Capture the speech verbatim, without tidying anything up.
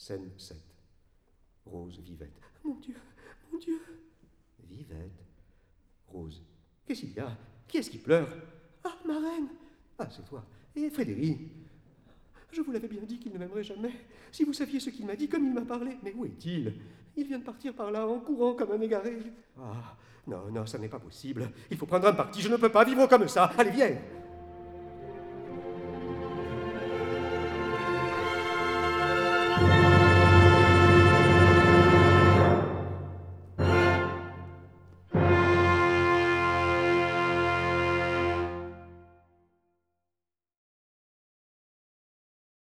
Scène sept. Rose, Vivette. Mon Dieu, mon Dieu. Vivette. Rose. Qu'est-ce qu'il y a? Qui est-ce qui pleure? Ah, ma reine. Ah, c'est toi. Et Frédéric? Je vous l'avais bien dit qu'il ne m'aimerait jamais. Si vous saviez ce qu'il m'a dit, comme il m'a parlé. Mais où est-il? Il vient de partir par là, en courant comme un égaré. Ah, non, non, ça n'est pas possible. Il faut prendre un parti, je ne peux pas vivre comme ça. Allez, viens.